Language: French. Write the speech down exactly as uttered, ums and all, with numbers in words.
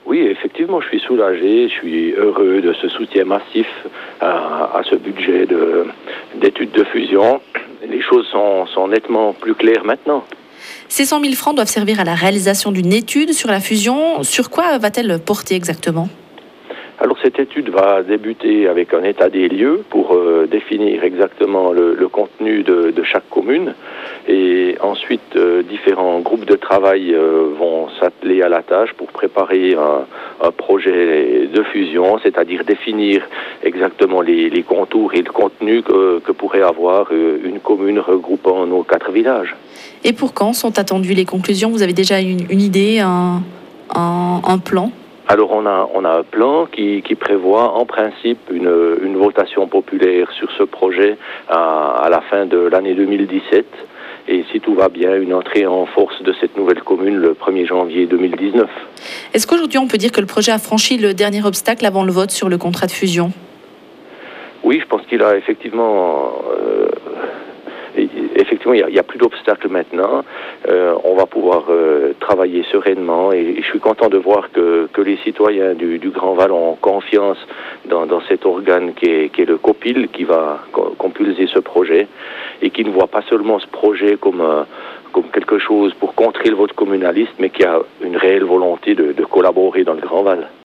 Oui, effectivement, je suis soulagé, je suis heureux de ce soutien massif à, à ce budget de, d'études de fusion. Les choses sont, sont nettement plus claires maintenant. Ces cent mille francs doivent servir à la réalisation d'une étude sur la fusion. Sur quoi va-t-elle porter exactement ? Alors cette étude va débuter avec un état des lieux pour euh, définir exactement le, le contenu de, de chaque commune et ensuite euh, différents groupes de travail euh, vont s'atteler à la tâche pour préparer un, un projet de fusion, c'est-à-dire définir exactement les, les contours et le contenu que, que pourrait avoir euh, une commune regroupant nos quatre villages. Et pour quand sont attendues les conclusions ? Vous avez déjà une, une idée, un, un, un plan ? Alors on a, on a un plan qui, qui prévoit en principe une, une votation populaire sur ce projet à, à la fin de l'année deux mille dix-sept et si tout va bien, une entrée en force de cette nouvelle commune le premier janvier deux mille dix-neuf. Est-ce qu'aujourd'hui on peut dire que le projet a franchi le dernier obstacle avant le vote sur le contrat de fusion ? Oui, je pense qu'il a effectivement... Euh, Effectivement, il n'y a, a plus d'obstacles maintenant. Euh, on va pouvoir euh, travailler sereinement et, et je suis content de voir que, que les citoyens du, du Grand Val ont confiance dans, dans cet organe qui est, qui est le COPIL, qui va compulser ce projet et qui ne voit pas seulement ce projet comme, euh, comme quelque chose pour contrer le vote communaliste, mais qui a une réelle volonté de, de collaborer dans le Grand Val.